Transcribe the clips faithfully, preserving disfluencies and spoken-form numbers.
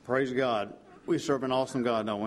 Praise God. We serve an awesome God, don't we?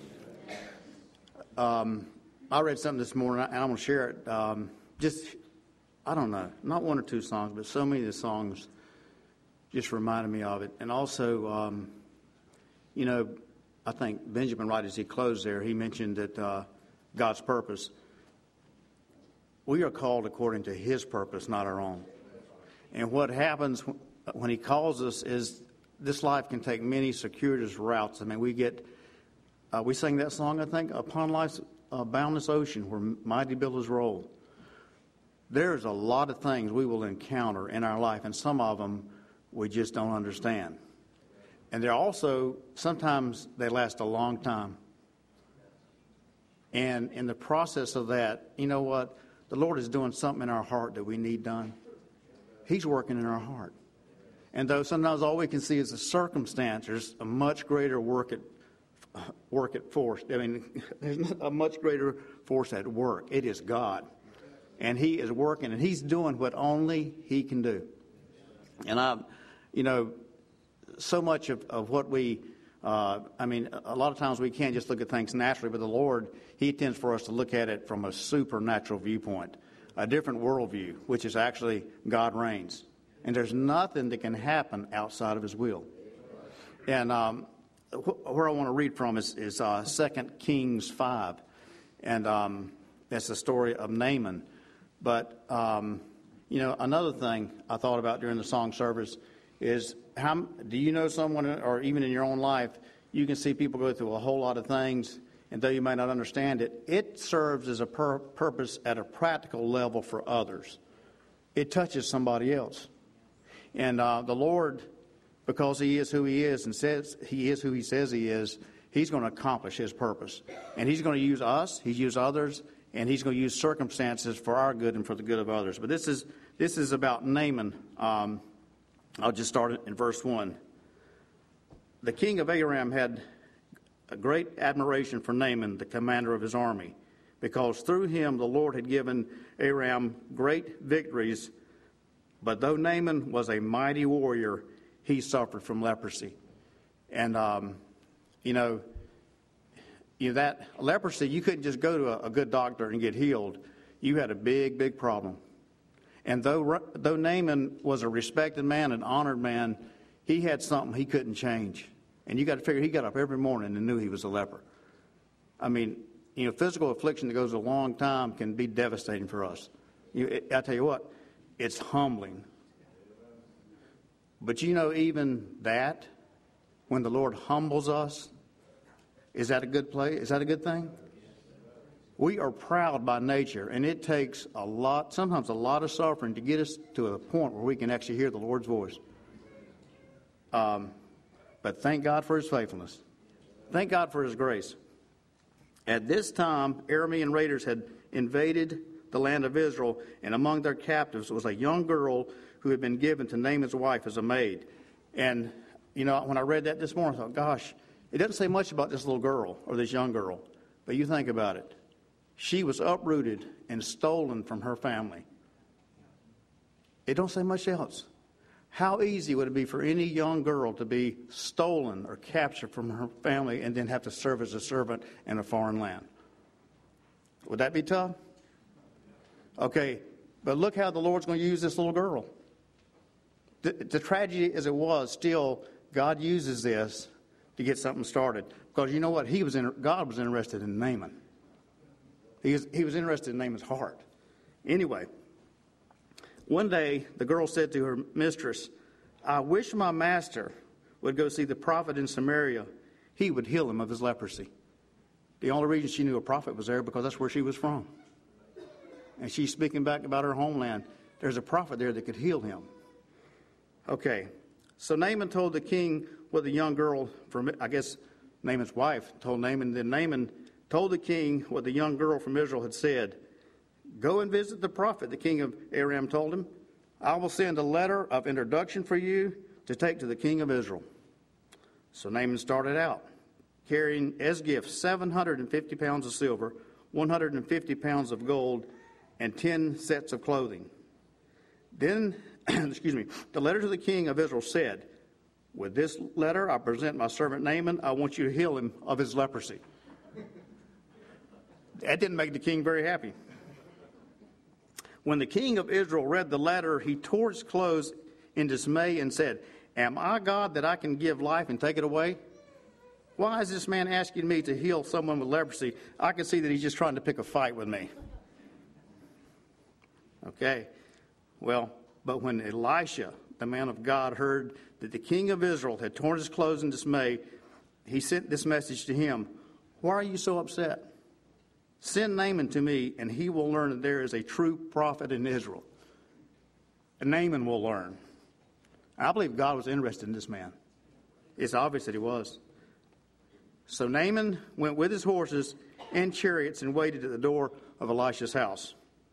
Um, I read something this morning, and I'm going to share it. Um, just, I don't know, not one or two songs, but so many of the songs just reminded me of it. And also, um, you know, I think Benjamin, right as he closed there, he mentioned that uh, God's purpose. We are called according to His purpose, not our own. And what happens when He calls us is this life can take many circuitous routes. I mean, we get, uh, we sing that song, I think, upon life's uh, boundless ocean where mighty billows roll. There's a lot of things we will encounter in our life, and some of them we just don't understand. And they're also, sometimes they last a long time. And in the process of that, you know what? The Lord is doing something in our heart that we need done. He's working in our heart. And though sometimes all we can see is the circumstance, there's a much greater work at work at force. I mean, there's not a much greater force at work. It is God. And He is working, and He's doing what only He can do. And I, you know, so much of, of what we, uh, I mean, a lot of times we can't just look at things naturally, but the Lord, He intends for us to look at it from a supernatural viewpoint, a different worldview, which is actually God reigns. And there's nothing that can happen outside of His will. And um, wh- where I want to read from is, is uh, Second Kings five. And um, that's the story of Naaman. But, um, you know, another thing I thought about during the song service is, how do you know someone, or even in your own life, you can see people go through a whole lot of things, and though you may not understand it, it serves as a pur- purpose at a practical level for others. It touches somebody else. And uh, the Lord, because He is who He is and says He is who He says He is, He's going to accomplish His purpose. And He's going to use us, He's used others, and He's going to use circumstances for our good and for the good of others. But this is this is about Naaman. Um, I'll just start it in verse one. The king of Aram had a great admiration for Naaman, the commander of his army, because through him the Lord had given Aram great victories. But though Naaman was a mighty warrior, he suffered from leprosy. And, um, you know, you know, that leprosy, you couldn't just go to a, a good doctor and get healed. You had a big, big problem. And though though Naaman was a respected man, an honored man, he had something he couldn't change. And you got to figure, he got up every morning and knew he was a leper. I mean, you know, physical affliction that goes a long time can be devastating for us. You, I tell you what, it's humbling. But you know, even that, when the Lord humbles us, is that a good play? Is that a good thing? We are proud by nature, and it takes a lot, sometimes a lot of suffering to get us to a point where we can actually hear the Lord's voice. Um, but thank God for His faithfulness. Thank God for His grace. At this time, Aramean raiders had invaded the land of Israel, and among their captives was a young girl who had been given to Naaman's wife as a maid. And, you know, when I read that this morning, I thought, gosh, it doesn't say much about this little girl or this young girl, but you think about it. She was uprooted and stolen from her family. It don't say much else. How easy would it be for any young girl to be stolen or captured from her family and then have to serve as a servant in a foreign land? Would that be tough? Okay, but look how the Lord's going to use this little girl. The, the tragedy as it was, still, God uses this to get something started. Because you know what? He was in, God was interested in Naaman. He was, he was interested in Naaman's heart. Anyway, one day the girl said to her mistress, I wish my master would go see the prophet in Samaria. He would heal him of his leprosy. The only reason she knew a prophet was there because that's where she was from. And she's speaking back about her homeland. There's a prophet there that could heal him. Okay, so Naaman told the king what the young girl from, I guess Naaman's wife told Naaman. Then Naaman told the king what the young girl from Israel had said. Go and visit the prophet, the king of Aram told him. I will send a letter of introduction for you to take to the king of Israel. So Naaman started out, carrying as gifts seven hundred fifty pounds of silver, one hundred fifty pounds of gold, and ten sets of clothing. Then, excuse me, the letter to the king of Israel said, With this letter, I present my servant Naaman. I want you to heal him of his leprosy. That didn't make the king very happy. When the king of Israel read the letter, he tore his clothes in dismay and said, am I God that I can give life and take it away? Why is this man asking me to heal someone with leprosy? I can see that he's just trying to pick a fight with me. Okay. Well, but when Elisha, the man of God, heard that the king of Israel had torn his clothes in dismay, he sent this message to him. Why are you so upset? Send Naaman to me, and he will learn that there is a true prophet in Israel. And Naaman will learn. I believe God was interested in this man. It's obvious that he was. So Naaman went with his horses and chariots and waited at the door of Elisha's house.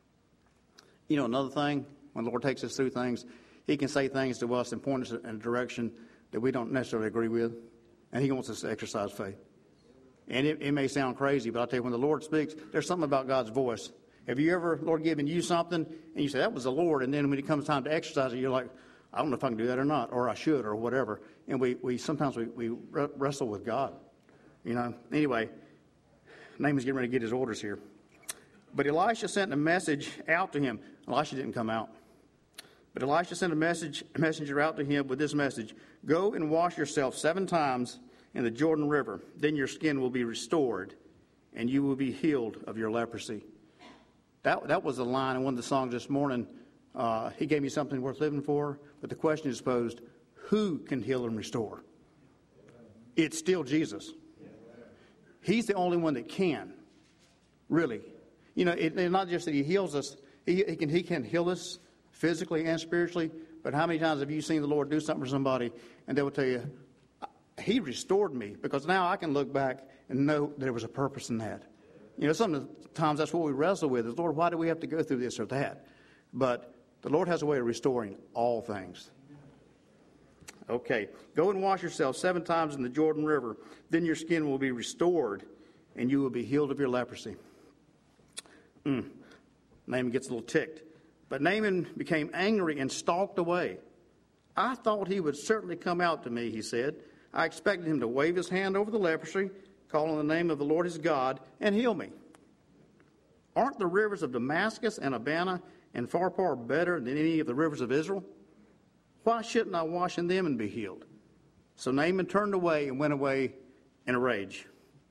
You know, another thing, when the Lord takes us through things, he can say things to us and point us in a direction that we don't necessarily agree with. And he wants us to exercise faith. And it, it may sound crazy, but I'll tell you, when the Lord speaks, there's something about God's voice. Have you ever, Lord, given you something, and you say, that was the Lord, and then when it comes time to exercise it, you're like, I don't know if I can do that or not, or I should, or whatever. And we, we sometimes we, we wrestle with God. You know, anyway, Naaman's getting ready to get his orders here. But Elisha sent a message out to him. Elisha didn't come out. But Elisha sent a message, a messenger out to him with this message. Go and wash yourself seven times in the Jordan River. Then your skin will be restored, and you will be healed of your leprosy. That, that was the line in one of the songs this morning. Uh, he gave me something worth living for. But the question is posed, who can heal and restore? It's still Jesus. He's the only one that can, really. You know, it, it's not just that he heals us. He, he can he can heal us physically and spiritually. But how many times have you seen the Lord do something for somebody, and they will tell you, he restored me, because now I can look back and know there was a purpose in that. You know, sometimes that's what we wrestle with is, Lord, why do we have to go through this or that? But the Lord has a way of restoring all things. Okay, go and wash yourself seven times in the Jordan River. Then your skin will be restored, and you will be healed of your leprosy. Mm. Naaman gets a little ticked. But Naaman became angry and stalked away. I thought he would certainly come out to me, he said. I expected him to wave his hand over the leprosy, call on the name of the Lord his God, and heal me. Aren't the rivers of Damascus and Abana and Pharpar better than any of the rivers of Israel? Why shouldn't I wash in them and be healed? So Naaman turned away and went away in a rage.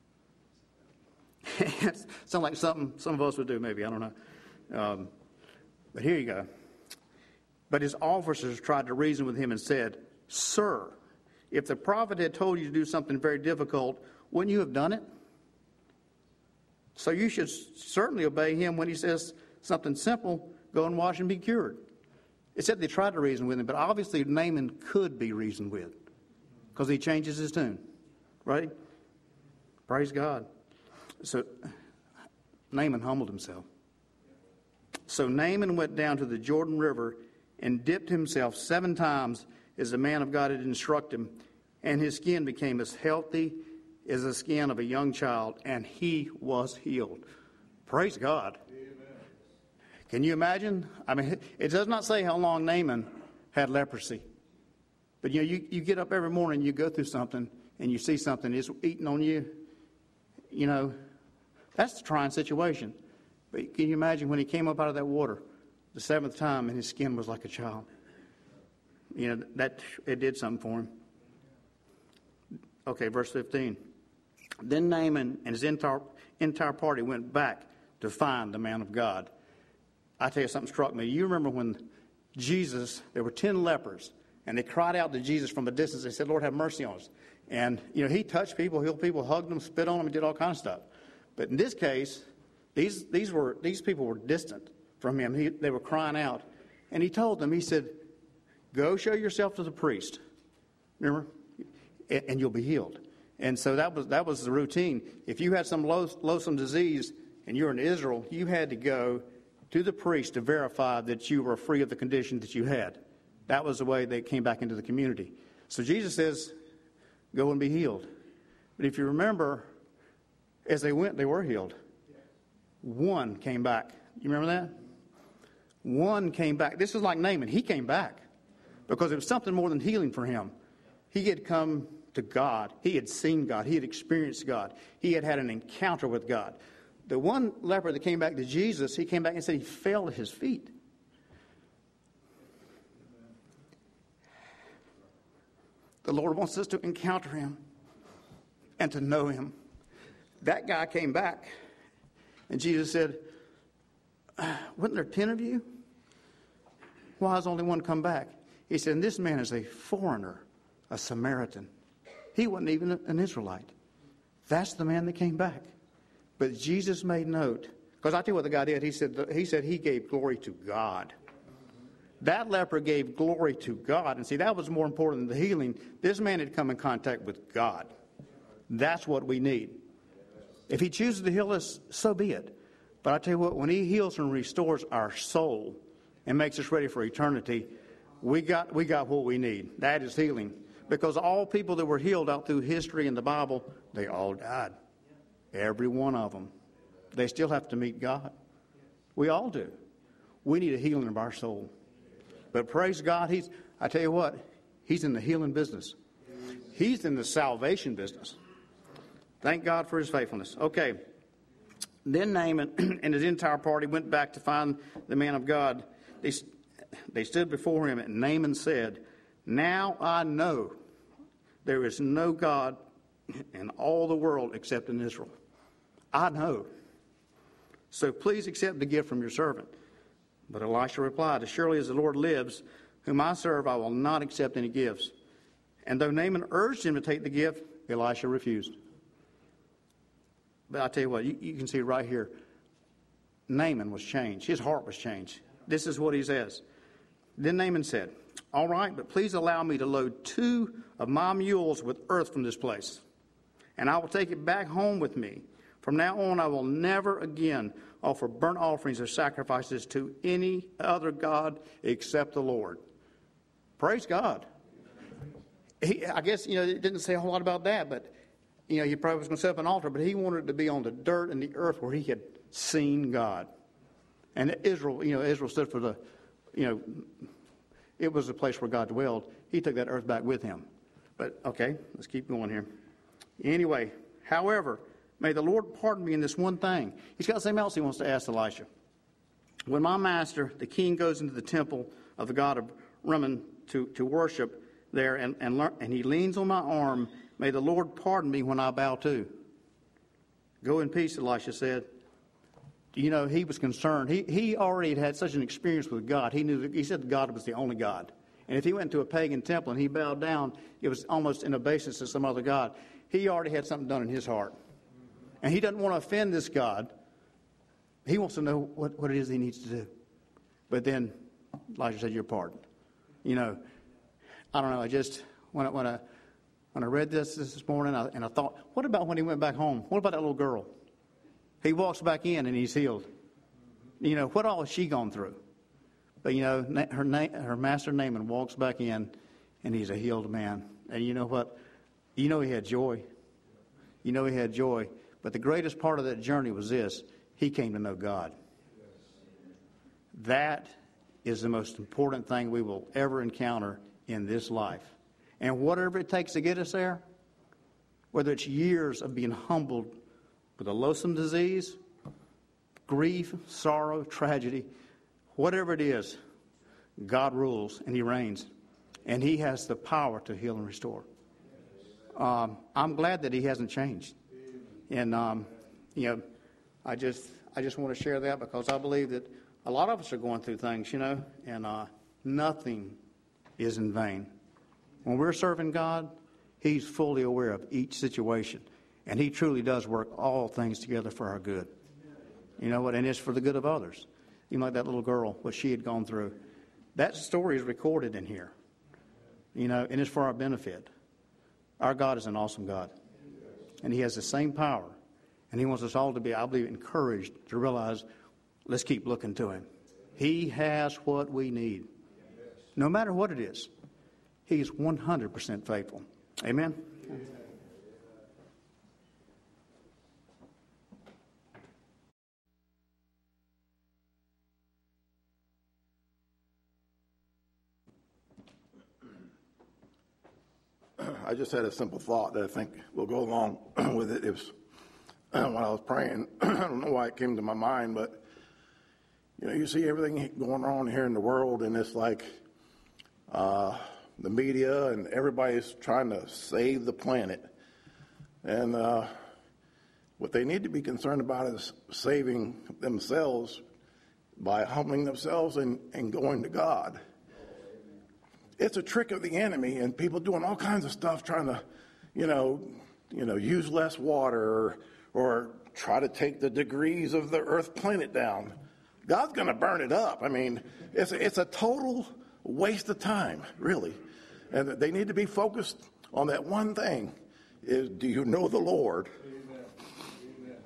Sounds like something some of us would do, maybe. I don't know. Um, but here you go. But his officers tried to reason with him and said, Sir, if the prophet had told you to do something very difficult, wouldn't you have done it? So you should certainly obey him when he says something simple, go and wash and be cured. It said they tried to reason with him, but obviously Naaman could be reasoned with because he changes his tune. Right? Praise God. So Naaman humbled himself. So Naaman went down to the Jordan River and dipped himself seven times as the man of God had instructed him, and his skin became as healthy as the skin of a young child, and he was healed. Praise God. Can you imagine? I mean, it does not say how long Naaman had leprosy. But, you know, you, you get up every morning, you go through something, and you see something that's eating on you. You know, that's the trying situation. But can you imagine when he came up out of that water the seventh time and his skin was like a child? You know, that it did something for him. Okay, verse fifteen. Then Naaman and his entire, entire party went back to find the man of God. I tell you, something struck me. You remember when Jesus, there were ten lepers, and they cried out to Jesus from a distance. They said, Lord, have mercy on us. And, you know, he touched people, healed people, hugged them, spit on them, and did all kinds of stuff. But in this case, these these were these people were distant from him. He, they were crying out. And he told them, he said, go show yourself to the priest. Remember? And, and you'll be healed. And so that was that was the routine. If you had some low, loathsome disease and you're in Israel, you had to go to the priest to verify that you were free of the condition that you had. That was the way they came back into the community. So Jesus says, go and be healed. But if you remember, as they went, they were healed. One came back. You remember that? One came back. This is like Naaman. He came back because it was something more than healing for him. He had come to God. He had seen God. He had experienced God. He had had an encounter with God. The one leper that came back to Jesus, he came back and said he fell at his feet. The Lord wants us to encounter him and to know him. That guy came back, and Jesus said, wasn't there ten of you? Why has only one come back? He said, this man is a foreigner, a Samaritan. He wasn't even an Israelite. That's the man that came back. But Jesus made note, because I tell you what the guy did. He said he said he gave glory to God. That leper gave glory to God. And see, that was more important than the healing. This man had come in contact with God. That's what we need. If he chooses to heal us, so be it. But I tell you what, when he heals and restores our soul and makes us ready for eternity, we got we got what we need. That is healing. Because all people that were healed out through history in the Bible, they all died. Every one of them. They still have to meet God. We all do. We need a healing of our soul. But praise God, he's, I tell you what, he's in the healing business. He's in the salvation business. Thank God for his faithfulness. Okay. Then Naaman and his entire party went back to find the man of God. They, they stood before him, and Naaman said, now I know there is no God in all the world except in Israel. I know. So please accept the gift from your servant. But Elisha replied, as surely as the Lord lives, whom I serve, I will not accept any gifts. And though Naaman urged him to take the gift, Elisha refused. But I tell you what, you, you can see right here, Naaman was changed. His heart was changed. This is what he says. Then Naaman said, all right, but please allow me to load two of my mules with earth from this place, and I will take it back home with me. From now on, I will never again offer burnt offerings or sacrifices to any other god except the Lord. Praise God. He, I guess, you know, it didn't say a whole lot about that, but, you know, he probably was going to set up an altar, but he wanted it to be on the dirt and the earth where he had seen God. And Israel, you know, Israel stood for the, you know, it was the place where God dwelled. He took that earth back with him. But, okay, let's keep going here. Anyway, however, may the Lord pardon me in this one thing. He's got something else he wants to ask Elisha. When my master, the king, goes into the temple of the god of Rimmon to, to worship there, and, and, learn, and he leans on my arm, may the Lord pardon me when I bow too. Go in peace, Elisha said. You know, he was concerned. He he already had had such an experience with God. He knew that, he said God was the only God. And if he went to a pagan temple and he bowed down, it was almost in obeisance to some other god. He already had something done in his heart. And he doesn't want to offend this God. He wants to know what, what it is he needs to do. But then Elijah said, you're pardoned. You know, I don't know. I just, when I, when I, when I read this this morning, I, and I thought, what about when he went back home? What about that little girl? He walks back in and he's healed. You know, what all has she gone through? But, you know, her her master Naaman walks back in and he's a healed man. And you know what? You know he had joy. You know he had joy. But the greatest part of that journey was this. He came to know God. That is the most important thing we will ever encounter in this life. And whatever it takes to get us there, whether it's years of being humbled with a loathsome disease, grief, sorrow, tragedy, whatever it is, God rules and he reigns. And he has the power to heal and restore. Um, I'm glad that he hasn't changed. And, um, you know, I just I just want to share that because I believe that a lot of us are going through things, you know, and uh, nothing is in vain. When we're serving God, he's fully aware of each situation. And he truly does work all things together for our good. You know what? And it's for the good of others. You know, like that little girl, what she had gone through. That story is recorded in here. You know, and it's for our benefit. Our God is an awesome God. And he has the same power. And he wants us all to be, I believe, encouraged to realize, let's keep looking to him. He has what we need. No matter what it is. He's one hundred percent faithful. Amen? Amen. I just had a simple thought that I think will go along with it. It was when I was praying. I don't know why it came to my mind, but you know, you see everything going on here in the world, and it's like uh, the media and everybody's trying to save the planet. And uh, what they need to be concerned about is saving themselves by humbling themselves and, and going to God. It's a trick of the enemy, and people doing all kinds of stuff, trying to, you know, you know, use less water or, or try to take the degrees of the Earth planet down. God's going to burn it up. I mean, it's a, it's a total waste of time, really. And they need to be focused on that one thing: is do you know the Lord? Amen. Amen.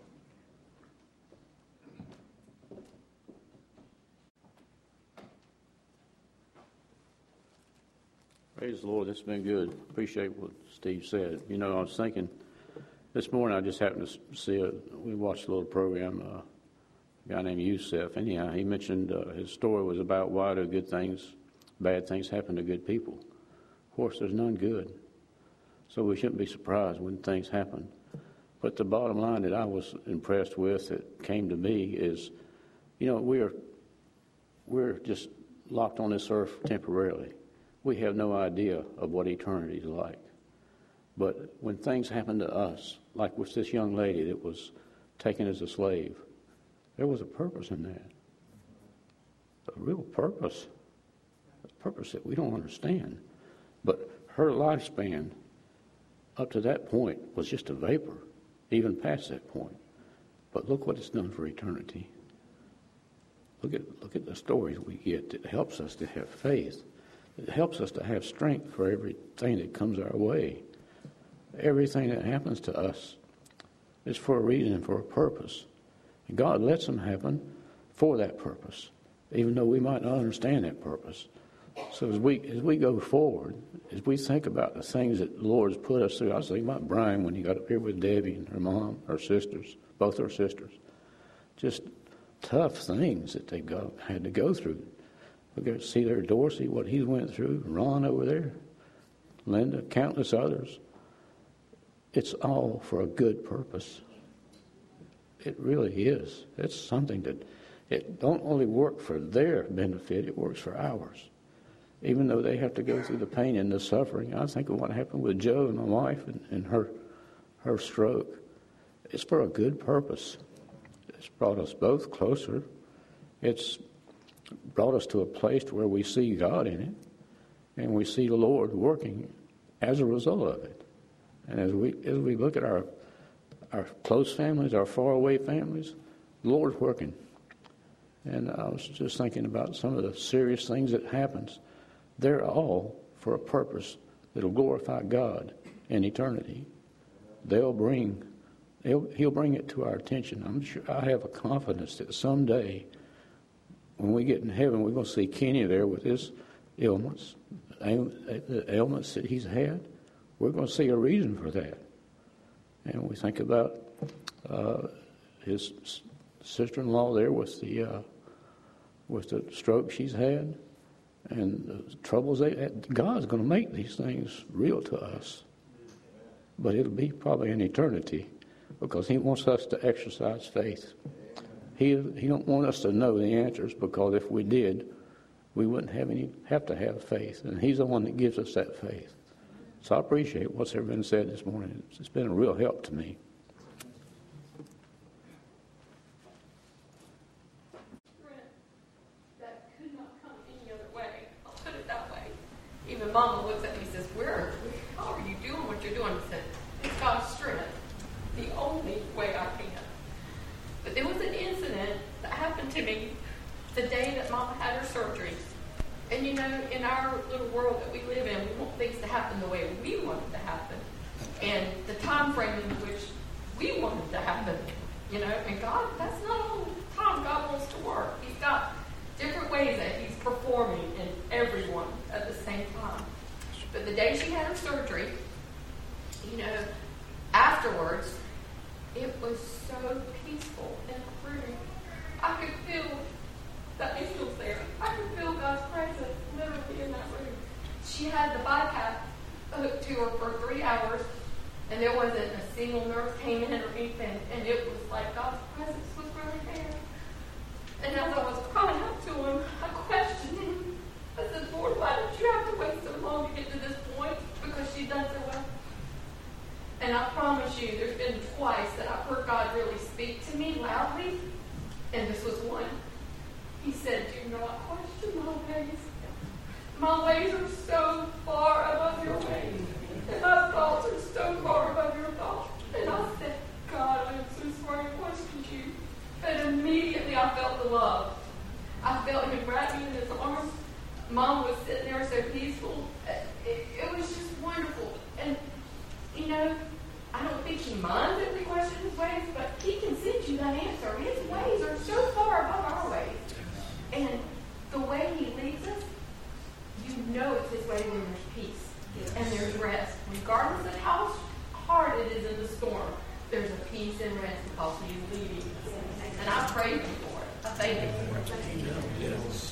Praise the Lord. That's been good. Appreciate what Steve said. You know, I was thinking this morning, I just happened to see a, we watched a little program, uh, a guy named Yusef. Anyhow, he mentioned uh, his story was about why do good things, bad things happen to good people. Of course, there's none good. So we shouldn't be surprised when things happen. But the bottom line that I was impressed with that came to me is, you know, we're we're just locked on this earth temporarily. We have no idea of what eternity is like. But when things happen to us, like with this young lady that was taken as a slave, there was a purpose in that. A real purpose. A purpose that we don't understand. But her lifespan up to that point was just a vapor, even past that point. But look what it's done for eternity. Look at look at the stories we get that helps us to have faith. It helps us to have strength for everything that comes our way. Everything that happens to us is for a reason and for a purpose. And God lets them happen for that purpose, even though we might not understand that purpose. So as we as we go forward, as we think about the things that the Lord has put us through, I was thinking about Brian when he got up here with Debbie and her mom, her sisters, both her sisters. Just tough things that they got had to go through. We got to see there Dorsey, what he went through, Ron over there, Linda, countless others. It's all for a good purpose. It really is. It's something that it don't only work for their benefit, it works for ours. Even though they have to go through the pain and the suffering. I think of what happened with Joe and my wife and, and her her stroke. It's for a good purpose. It's brought us both closer. It's brought us to a place where we see God in it, and we see the Lord working as a result of it. And as we as we look at our our close families, our faraway families, the Lord's working. And I was just thinking about some of the serious things that happens. They're all for a purpose that'll glorify God in eternity. They'll bring, he'll, he'll bring it to our attention. I'm sure I have a confidence that someday, when we get in heaven, we're going to see Kenny there with his ailments, the ailments that he's had. We're going to see a reason for that. And we think about uh, his sister-in-law there with the uh, with the stroke she's had, and the troubles they had. God's going to make these things real to us, but it'll be probably in eternity, because He wants us to exercise faith. He He don't want us to know the answers, because if we did, we wouldn't have any have to have faith, and He's the one that gives us that faith. So I appreciate what's ever been said this morning. It's been a real help to me. That could not come any other way. I'll put it that way. Even Mama looks at me and says, "Where? How are you doing what you're doing?" I said, "It's God's strength. The only way I can." But there was an incident that happened to me the day that Mama had her surgery. And you know, in our little world that we live in, we want things to happen the way we want it to happen, and the time frame in which we want it to happen. You know, and God, that's not all the time God wants to work. He's got different ways that He's performing in everyone at the same time. But the day she had her surgery, you know, afterwards, it was so peaceful in the room. I could feel that angel's there. I could feel God's presence literally in that room. She had the BiPAP hooked to to her for three hours, and there wasn't a single nurse came in or anything, and it was like God's presence was really there. And as I was crying out to him, I questioned him. I said, Lord, why did you have to wait so long to get to this point? Because she'd done so well. And I promise you, there's been twice that I've heard God really speak to me loudly, and this was one. He said, do not question my ways. My ways are so far above your ways. And my thoughts are so far above your thoughts. And I said, God, I'm so sorry I questioned you. And immediately I felt the love. I felt him wrap me in his arms. Mom was sitting there so peaceful. It, it was just wonderful. And, you know, I don't think he minds that we question his ways, but he can send you that answer. His ways are so far above our ways. And the way he leads us, you know it's his way when there's peace yes. and there's rest. Regardless of how hard it is in the storm, there's a peace and rest because he is leading us. And I praise him for it. I thank him for it. Thank you. Yes.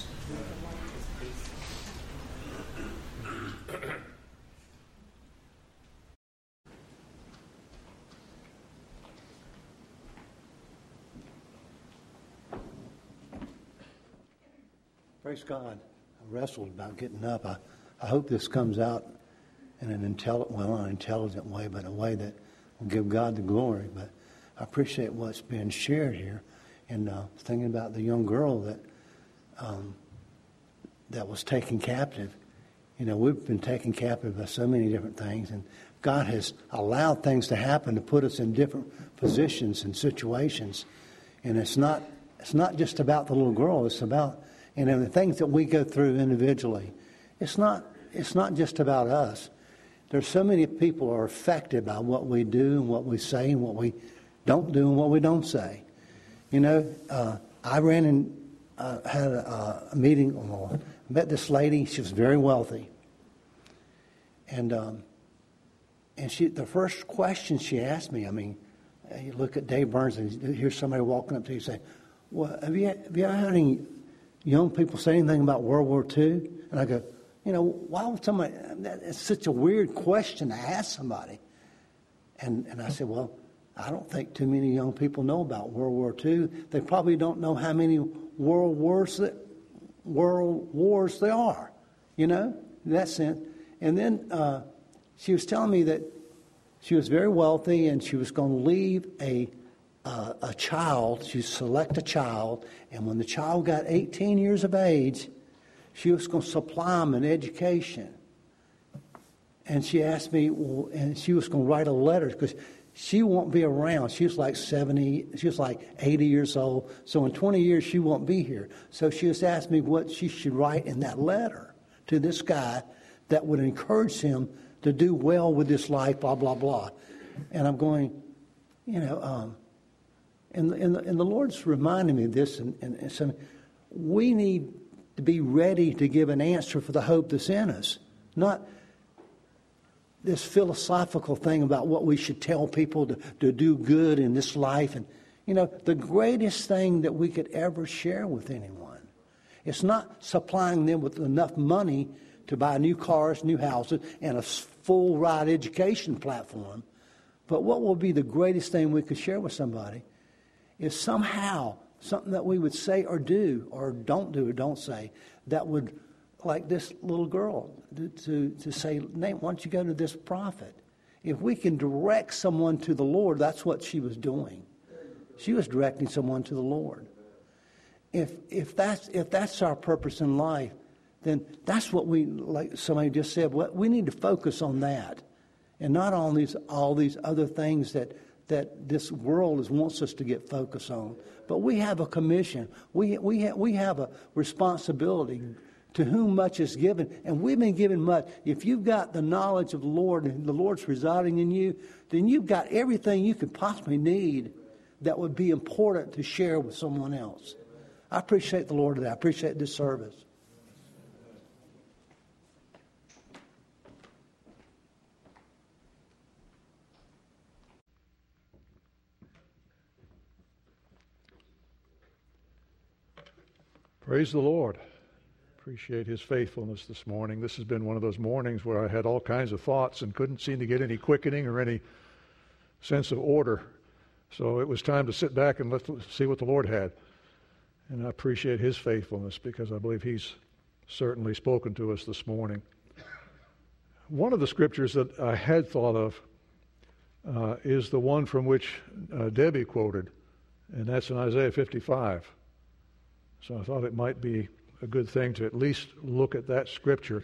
Praise God. I wrestled about getting up. I, I hope this comes out in an intelligent, well, not an intelligent way, but a way that will give God the glory. But I appreciate what's being shared here. And uh, thinking about the young girl that um, that was taken captive. You know, we've been taken captive by so many different things, and God has allowed things to happen to put us in different positions and situations. And it's not it's not just about the little girl. It's about you know the things that we go through individually. It's not it's not just about us. There's so many people are affected by what we do and what we say and what we don't do and what we don't say. You know, uh, I ran and uh, had a, a meeting. Oh, met this lady. She was very wealthy, and um, and she the first question she asked me. I mean, you look at Dave Burns and you hear somebody walking up to you and say, "Well, have you have you ever heard any young people say anything about World War Two?" And I go, "You know, why would somebody? It's such a weird question to ask somebody." And and I said, "Well, I don't think too many young people know about World War Two. They probably don't know how many world wars that world wars there are, you know, in that sense." And then uh, she was telling me that she was very wealthy and she was going to leave a uh, a child. She'd select a child, and when the child got eighteen years of age, she was going to supply him an education. And she asked me, well, and she was going to write a letter because she won't be around. She was like seventy, she was like eighty years old. So in twenty years, she won't be here. So she just asked me what she should write in that letter to this guy that would encourage him to do well with this life, blah, blah, blah. And I'm going, you know, um, and, and, and the Lord's reminding me of this. And, and, and so we need to be ready to give an answer for the hope that's in us. Not this philosophical thing about what we should tell people to, to do good in this life. And, you know, the greatest thing that we could ever share with anyone, it's not supplying them with enough money to buy new cars, new houses, and a full ride education platform. But what will be the greatest thing we could share with somebody is somehow something that we would say or do or don't do or don't say that would, like this little girl, to, to, to say, Nate, why don't you go to this prophet? If we can direct someone to the Lord, that's what she was doing. She was directing someone to the Lord. If if that's if that's our purpose in life, then that's what we, like somebody just said, we need to focus on that, and not on these all these other things that that this world is, wants us to get focused on. But we have a commission. We we ha- we have a responsibility. To whom much is given, and we've been given much. If you've got the knowledge of the Lord and the Lord's residing in you, then you've got everything you could possibly need that would be important to share with someone else. I appreciate the Lord today. I appreciate this service. Praise the Lord. appreciate his faithfulness this morning. This has been one of those mornings where I had all kinds of thoughts and couldn't seem to get any quickening or any sense of order. So it was time to sit back and let, see what the Lord had. And I appreciate his faithfulness because I believe he's certainly spoken to us this morning. One of the scriptures that I had thought of uh, is the one from which uh, Debbie quoted, and that's in Isaiah fifty-five. So I thought it might be a good thing to at least look at that scripture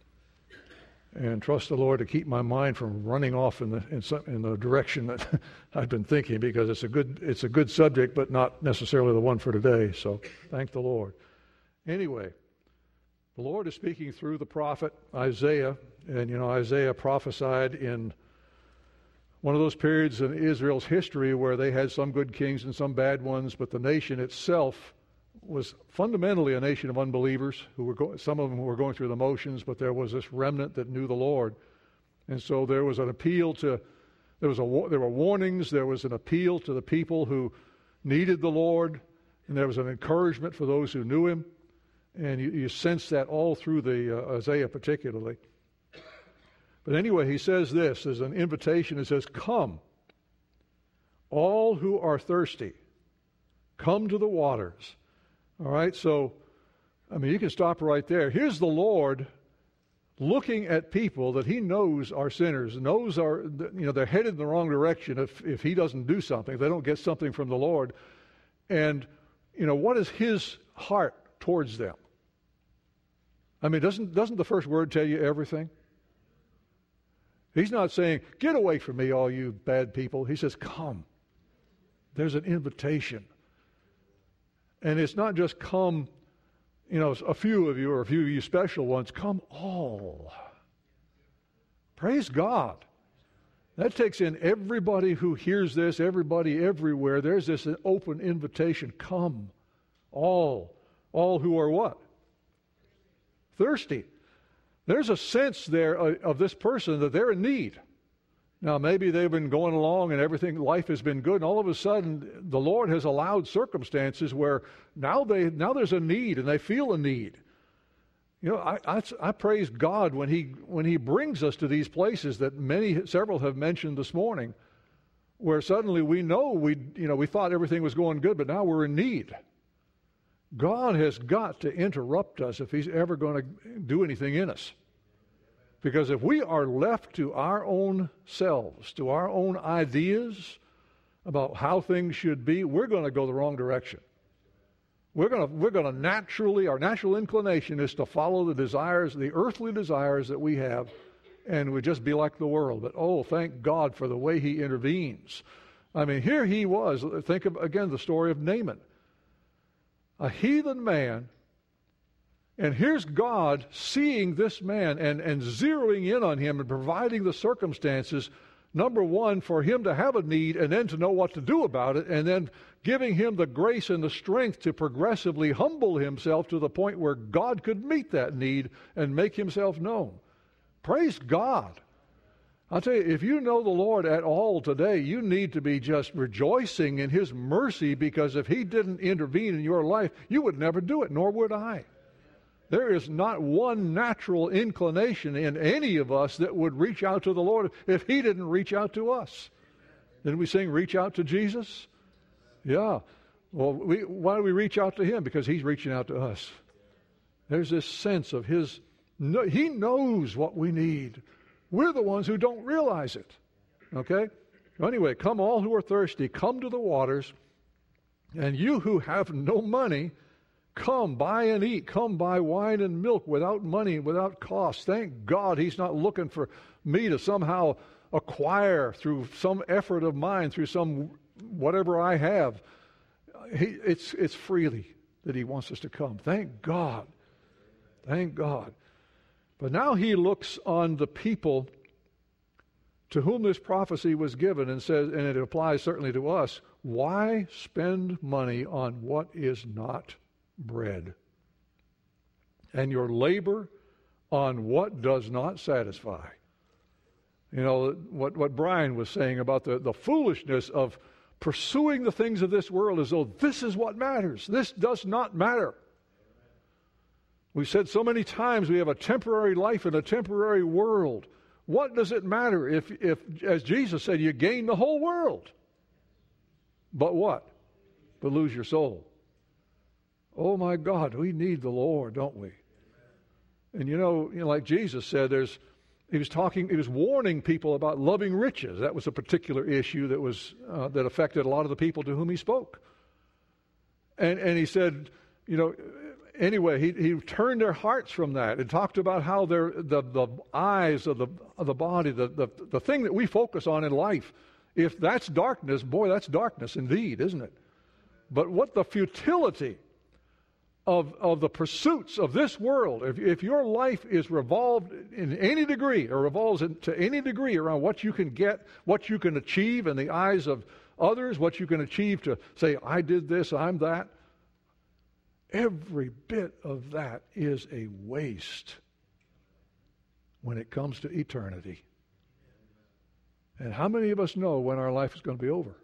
and trust the Lord to keep my mind from running off in the in, some, in the direction that I've been thinking, because it's a good it's a good subject, but not necessarily the one for today. So thank the Lord. Anyway, the Lord is speaking through the prophet Isaiah, and you know Isaiah prophesied in one of those periods in Israel's history where they had some good kings and some bad ones, but the nation itself was fundamentally a nation of unbelievers who were go- some of them were going through the motions, but there was this remnant that knew the Lord. And so there was an appeal to there was a there were warnings, there was an appeal to the people who needed the Lord, and there was an encouragement for those who knew him. And you, you sense that all through the uh, Isaiah particularly. But anyway, he says this, there's an invitation that says, "Come, all who are thirsty, come to the waters." All right, so, I mean, you can stop right there. Here's the Lord looking at people that he knows are sinners, knows are, you know, they're headed in the wrong direction if, if he doesn't do something, if they don't get something from the Lord. And, you know, what is his heart towards them? I mean, doesn't doesn't the first word tell you everything? He's not saying, "Get away from me, all you bad people." He says, "Come." There's an invitation. And it's not just come, you know, a few of you or a few of you special ones. Come all. Praise God. That takes in everybody who hears this, everybody everywhere. There's this open invitation. Come all. All who are what? Thirsty. There's a sense there of this person that they're in need. Now, maybe they've been going along and everything, life has been good, and all of a sudden the Lord has allowed circumstances where now they now there's a need and they feel a need. You know, I, I, I praise God when he when he brings us to these places that many several have mentioned this morning, where suddenly we know we you know we thought everything was going good, but now we're in need. God has got to interrupt us if he's ever going to do anything in us. Because if we are left to our own selves, to our own ideas about how things should be, we're going to go the wrong direction. We're going to we're going to naturally, our natural inclination is to follow the desires, the earthly desires that we have, and we just be like the world. But oh, thank God for the way he intervenes. I mean, here he was. Think of, again, the story of Naaman. A heathen man. And here's God seeing this man and, and zeroing in on him and providing the circumstances, number one, for him to have a need and then to know what to do about it, and then giving him the grace and the strength to progressively humble himself to the point where God could meet that need and make himself known. Praise God. I'll tell you, if you know the Lord at all today, you need to be just rejoicing in his mercy, because if he didn't intervene in your life, you would never do it, nor would I. There is not one natural inclination in any of us that would reach out to the Lord if he didn't reach out to us. Didn't we sing, "Reach Out to Jesus"? Yeah. Well, we, why do we reach out to him? Because he's reaching out to us. There's this sense of his, he knows what we need. We're the ones who don't realize it. Okay? Anyway, "Come all who are thirsty, come to the waters, and you who have no money, come, buy and eat. Come, buy wine and milk without money and without cost." Thank God he's not looking for me to somehow acquire through some effort of mine, through some whatever I have. He, it's, it's freely that he wants us to come. Thank God. Thank God. But now he looks on the people to whom this prophecy was given and says, and it applies certainly to us, why spend money on what is not bread, and your labor on what does not satisfy? You know, what, what Brian was saying about the, the foolishness of pursuing the things of this world as though this is what matters. This does not matter. We've said so many times we have a temporary life in a temporary world. What does it matter if, if, as Jesus said, you gain the whole world? But what? But lose your soul. Oh my God, we need the Lord, don't we? And you know, you know, like Jesus said, there's he was talking, he was warning people about loving riches. That was a particular issue that was uh, that affected a lot of the people to whom he spoke. And and he said, you know, anyway, he he turned their hearts from that and talked about how their the the eyes of the of the body, the the the thing that we focus on in life, if that's darkness, boy, that's darkness indeed, isn't it? But what the futility of of the pursuits of this world, if if your life is revolved in any degree or revolves in, to any degree around what you can get, what you can achieve in the eyes of others, what you can achieve to say, I did this, I'm that, every bit of that is a waste when it comes to eternity. And how many of us know when our life is going to be over?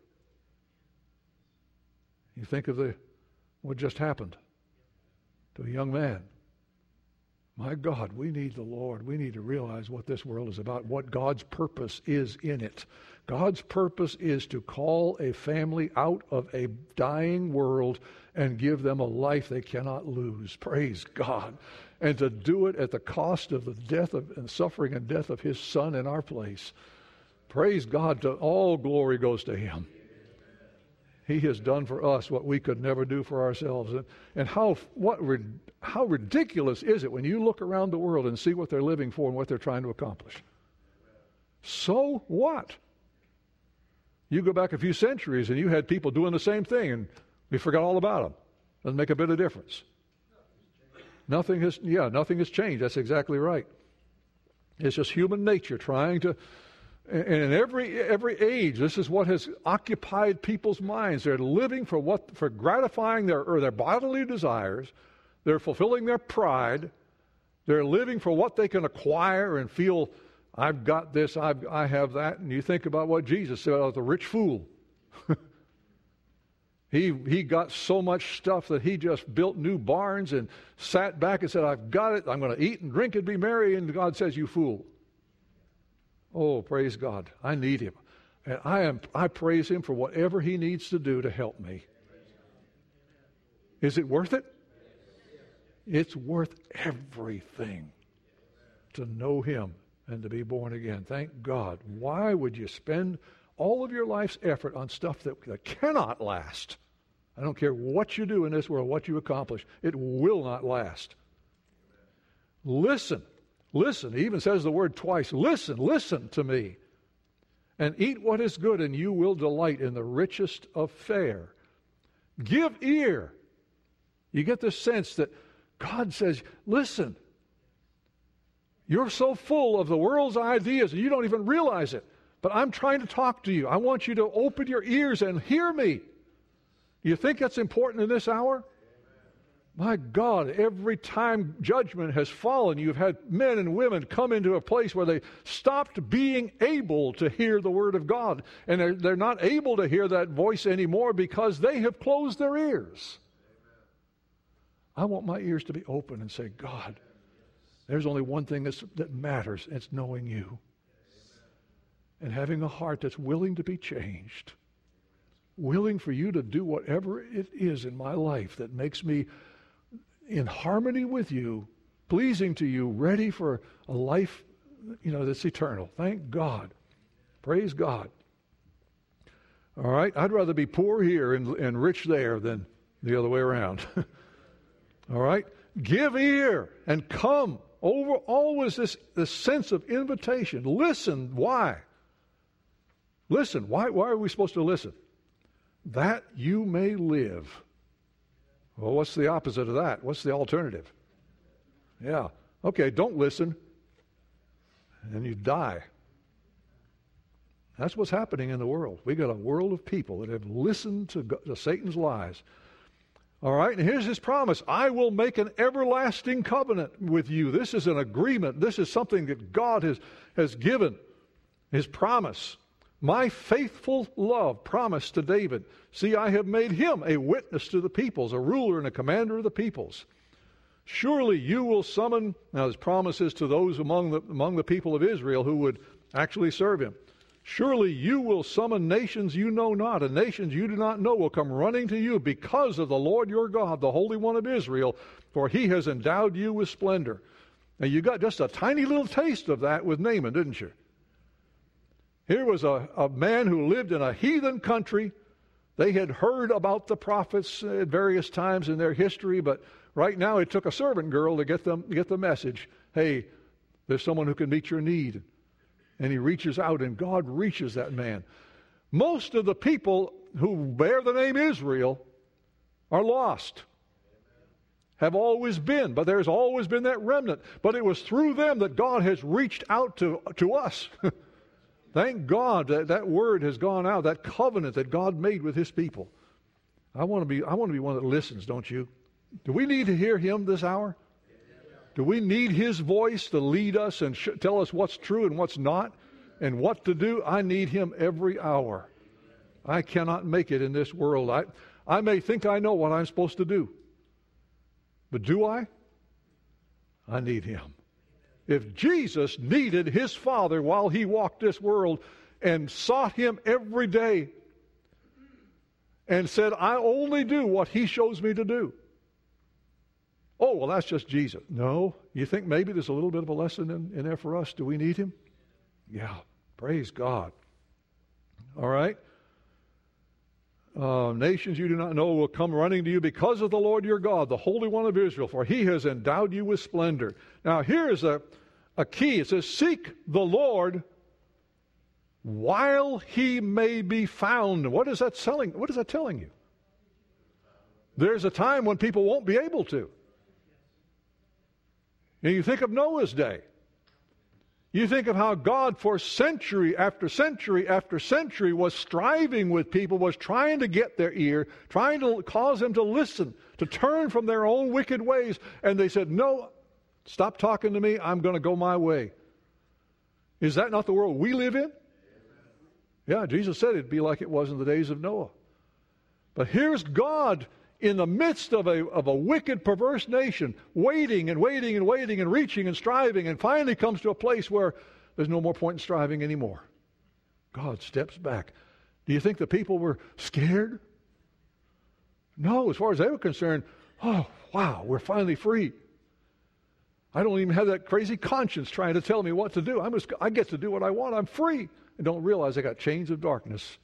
You think of the what just happened to a young man. My God, we need the Lord. We need to realize what this world is about, what God's purpose is in it. God's purpose is to call a family out of a dying world and give them a life they cannot lose. Praise God. And to do it at the cost of the death of, and suffering and death of His Son in our place. Praise God. To all glory goes to Him. He has done for us what we could never do for ourselves. And, and how what how ridiculous is it when you look around the world and see what they're living for and what they're trying to accomplish? So what? You go back a few centuries and you had people doing the same thing and we forgot all about them. Doesn't make a bit of difference. Nothing has, yeah, nothing has changed. That's exactly right. It's just human nature trying to. And in every every age, this is what has occupied people's minds. They're living for what for gratifying their or their bodily desires. They're fulfilling their pride. They're living for what they can acquire and feel, I've got this, I've, I have that. And you think about what Jesus said about the rich fool. he he got so much stuff that he just built new barns and sat back and said, I've got it. I'm going to eat and drink and be merry. And God says, you fool. Oh, praise God. I need Him. And I am I praise Him for whatever He needs to do to help me. Is it worth it? It's worth everything to know Him and to be born again. Thank God. Why would you spend all of your life's effort on stuff that, that cannot last? I don't care what you do in this world, what you accomplish. It will not last. Listen. Listen, he even says the word twice. Listen, listen to me. And eat what is good, and you will delight in the richest of fare. Give ear. You get this sense that God says, listen. You're so full of the world's ideas, and you don't even realize it. But I'm trying to talk to you. I want you to open your ears and hear me. You think that's important in this hour? My God, every time judgment has fallen, you've had men and women come into a place where they stopped being able to hear the Word of God. And they're, they're not able to hear that voice anymore because they have closed their ears. I want my ears to be open and say, God, there's only one thing that's, that matters. It's knowing You. And having a heart that's willing to be changed. Willing for You to do whatever it is in my life that makes me in harmony with You, pleasing to You, ready for a life, you know, that's eternal. Thank God. Praise God. All right, I'd rather be poor here and, and rich there than the other way around. All right, give ear and come. Over always this, this sense of invitation. Listen. Why? Listen. Why, why are we supposed to listen? That you may live. Well, what's the opposite of that? What's the alternative? Yeah. Okay, don't listen. And you die. That's what's happening in the world. We got a world of people that have listened to, to Satan's lies. All right, and here's His promise. I will make an everlasting covenant with you. This is an agreement. This is something that God has, has given. His promise. My faithful love promised to David. See, I have made him a witness to the peoples, a ruler and a commander of the peoples. Surely you will summon, now his promises to those among the, among the people of Israel who would actually serve him. Surely you will summon nations you know not, and nations you do not know will come running to you because of the Lord your God, the Holy One of Israel, for he has endowed you with splendor. Now you got just a tiny little taste of that with Naaman, didn't you? Here was a, a man who lived in a heathen country. They had heard about the prophets at various times in their history, but right now it took a servant girl to get them get the message. Hey, there's someone who can meet your need. And he reaches out, and God reaches that man. Most of the people who bear the name Israel are lost. Have always been, but there's always been that remnant. But it was through them that God has reached out to, to us. Thank God that that word has gone out, that covenant that God made with his people. I want to be, I want to be one that listens, don't you? Do we need to hear him this hour? Do we need his voice to lead us and sh- tell us what's true and what's not and what to do? I need him every hour. I cannot make it in this world. I, I may think I know what I'm supposed to do. But do I? I need him. If Jesus needed his Father while he walked this world and sought him every day and said, I only do what he shows me to do. Oh, well, that's just Jesus. No. You think maybe there's a little bit of a lesson in, in there for us? Do we need him? Yeah. Praise God. All right. Uh, nations you do not know will come running to you because of the Lord your God, the Holy One of Israel, for he has endowed you with splendor. Now, here's a, a key. It says, seek the Lord while he may be found. What is that telling, what is that telling you? There's a time when people won't be able to. And you think of Noah's day. You think of how God for century after century after century was striving with people, was trying to get their ear, trying to cause them to listen, to turn from their own wicked ways. And they said, no, stop talking to me. I'm going to go my way. Is that not the world we live in? Yeah, Jesus said it'd be like it was in the days of Noah. But here's God in the midst of a, of a wicked, perverse nation, waiting and waiting and waiting and reaching and striving, and finally comes to a place where there's no more point in striving anymore. God steps back. Do you think the people were scared? No, as far as they were concerned, oh, wow, we're finally free. I don't even have that crazy conscience trying to tell me what to do. I'm just, I get to do what I want. I'm free. And don't realize I got chains of darkness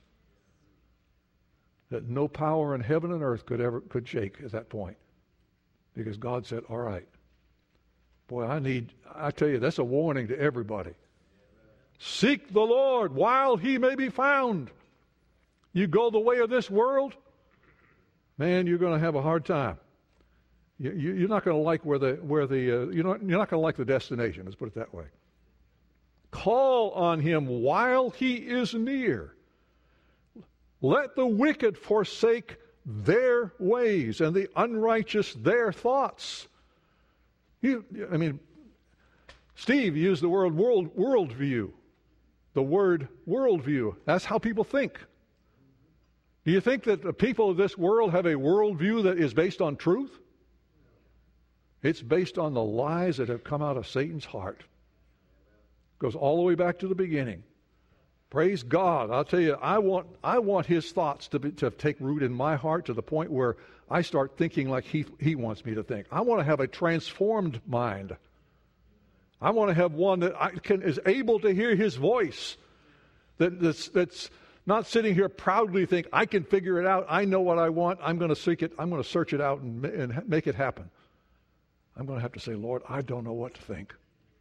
that no power in heaven and earth could ever could shake at that point. Because God said, all right. Boy, I need, I tell you, that's a warning to everybody. Seek the Lord while he may be found. You go the way of this world, man, you're going to have a hard time. You, you, you're not going to like where the, where the uh, you're not, you're not going to like the destination, let's put it that way. Call on him while he is near. Let the wicked forsake their ways and the unrighteous their thoughts. You, I mean, Steve used the word world worldview. The word worldview. That's how people think. Do you think that the people of this world have a worldview that is based on truth? It's based on the lies that have come out of Satan's heart. Goes all the way back to the beginning. Praise God. I'll tell you, I want I want his thoughts to be, to take root in my heart to the point where I start thinking like he he wants me to think. I want to have a transformed mind. I want to have one that I can is able to hear his voice. That that's that's not sitting here proudly think I can figure it out. I know what I want. I'm going to seek it. I'm going to search it out and, and make it happen. I'm going to have to say, Lord, I don't know what to think.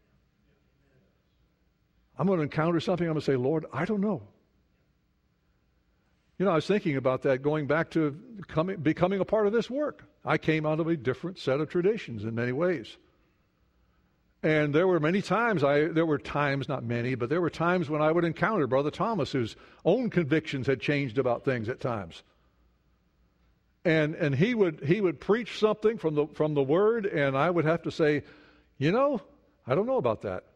I'm going to encounter something. I'm going to say, Lord, I don't know. You know, I was thinking about that going back to coming, becoming a part of this work. I came out of a different set of traditions in many ways. And there were many times, I there were times, not many, but there were times when I would encounter Brother Thomas, whose own convictions had changed about things at times. And and he would he would preach something from the from the Word, and I would have to say, you know, I don't know about that.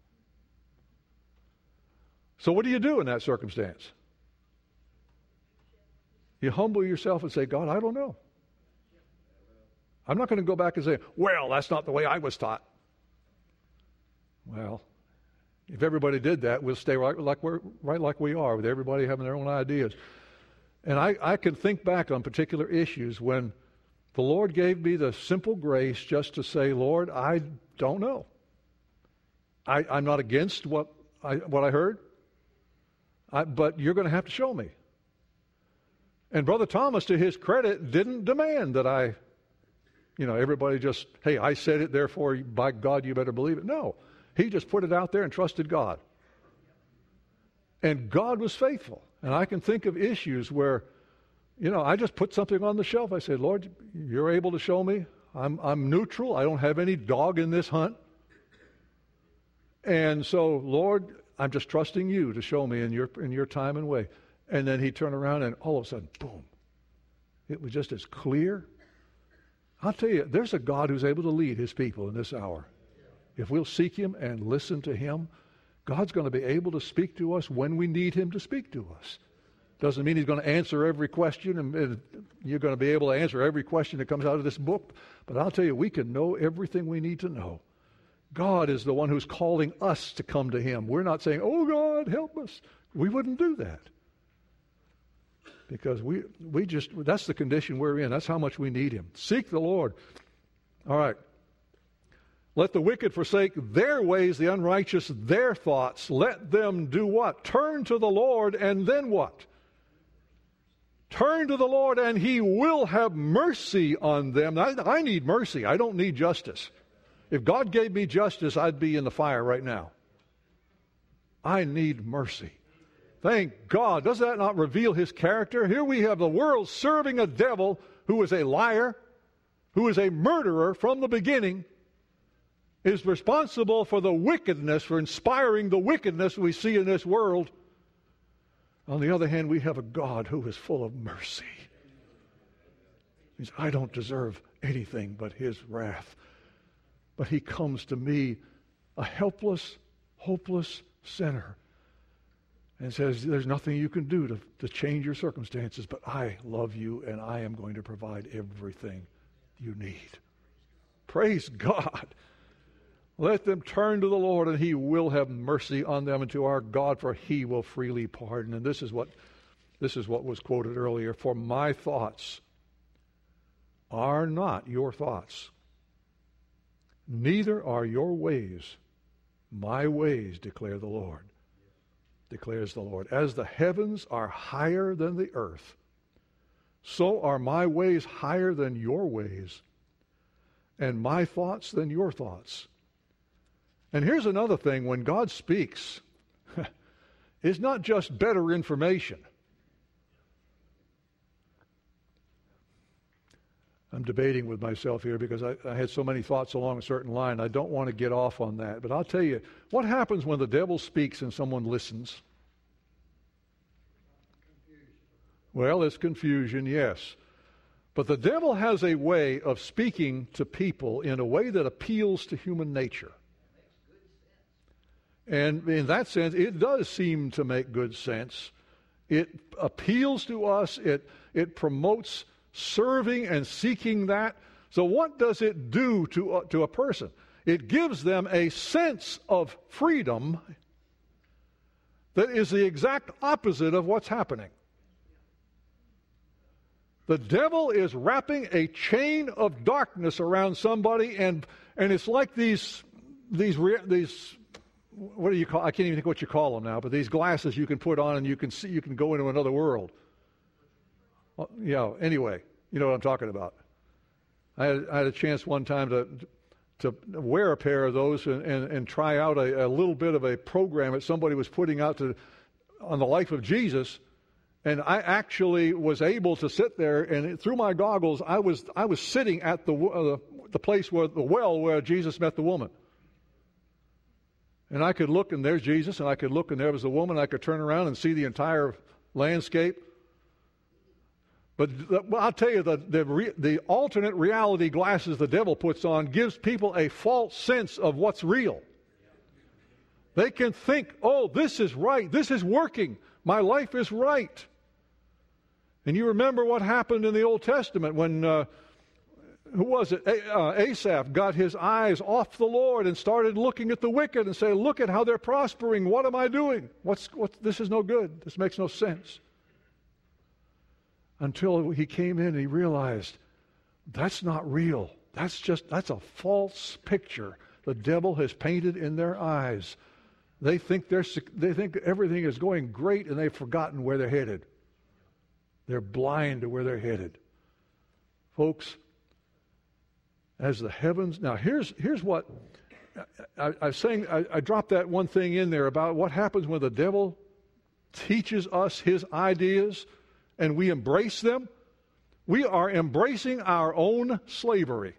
So what do you do in that circumstance? You humble yourself and say, God, I don't know. I I'm not going to go back and say, well, that's not the way I was taught. Well, if everybody did that, we'll stay right like, we're, right like we are, with everybody having their own ideas. And I, I can think back on particular issues when the Lord gave me the simple grace just to say, Lord, I don't know. I, I'm not against what I, what I heard, I, but you're going to have to show me. And Brother Thomas, to his credit, didn't demand that I, you know, everybody just, hey, I said it, therefore, by God, you better believe it. No. He just put it out there and trusted God. And God was faithful. And I can think of issues where, you know, I just put something on the shelf. I said, Lord, you're able to show me. I'm, I'm neutral. I don't have any dog in this hunt. And so, Lord, I'm just trusting you to show me in your in your time and way. And then he turned around and all of a sudden, boom. It was just as clear. I'll tell you, there's a God who's able to lead his people in this hour. If we'll seek him and listen to him, God's going to be able to speak to us when we need him to speak to us. Doesn't mean he's going to answer every question, and, and you're going to be able to answer every question that comes out of this book. But I'll tell you, we can know everything we need to know. God is the one who's calling us to come to him. We're not saying, oh, God, help us. We wouldn't do that. Because we, we just, that's the condition we're in. That's how much we need him. Seek the Lord. All right. Let the wicked forsake their ways, the unrighteous their thoughts. Let them do what? Turn to the Lord, and then what? Turn to the Lord, and he will have mercy on them. I, I need mercy. I don't need justice. If God gave me justice, I'd be in the fire right now. I need mercy. Thank God. Does that not reveal his character? Here we have the world serving a devil who is a liar, who is a murderer from the beginning, is responsible for the wickedness, for inspiring the wickedness we see in this world. On the other hand, we have a God who is full of mercy. He says, I don't deserve anything but his wrath. But he comes to me, a helpless, hopeless sinner, and says, there's nothing you can do to, to change your circumstances, but I love you, and I am going to provide everything you need. Praise God. Let them turn to the Lord, and he will have mercy on them, and to our God, for he will freely pardon. And this is what this is what was quoted earlier. For my thoughts are not your thoughts, neither are your ways my ways, declare the Lord. Declares the Lord. As the heavens are higher than the earth, so are my ways higher than your ways, and my thoughts than your thoughts. And here's another thing. When God speaks, it's not just better information. I'm debating with myself here because I, I had so many thoughts along a certain line. I don't want to get off on that. But I'll tell you, what happens when the devil speaks and someone listens? Well, it's confusion, yes. But the devil has a way of speaking to people in a way that appeals to human nature. And in that sense, it does seem to make good sense. It appeals to us. It, it promotes serving and seeking that. So what does it do to, uh, to a person? It gives them a sense of freedom that is the exact opposite of what's happening. The devil is wrapping a chain of darkness around somebody, and and it's like these these these what do you call? I can't even think what you call them now. But these glasses you can put on, and you can see, you can go into another world. Well, yeah. Anyway, you know what I'm talking about. I had, I had a chance one time to to wear a pair of those and and, and try out a, a little bit of a program that somebody was putting out to on the life of Jesus. And I actually was able to sit there, and through my goggles, I was I was sitting at the uh, the place where the well where Jesus met the woman. And I could look, and there's Jesus, and I could look, and there was the woman. I could turn around and see the entire landscape. But the, well, I'll tell you, the the, re, the alternate reality glasses the devil puts on gives people a false sense of what's real. They can think, "Oh, this is right. This is working. My life is right." And you remember what happened in the Old Testament when uh, who was it? A- uh, Asaph got his eyes off the Lord and started looking at the wicked and saying, look at how they're prospering. What am I doing? What's, what, this is no good. This makes no sense. Until he came in and he realized, that's not real. That's just, that's a false picture the devil has painted in their eyes. They think they're, they think everything is going great and they've forgotten where they're headed. They're blind to where they're headed. Folks, as the heavens, now here's here's what I, I, I was saying. I, I dropped that one thing in there about what happens when the devil teaches us his ideas and we embrace them. We are embracing our own slavery.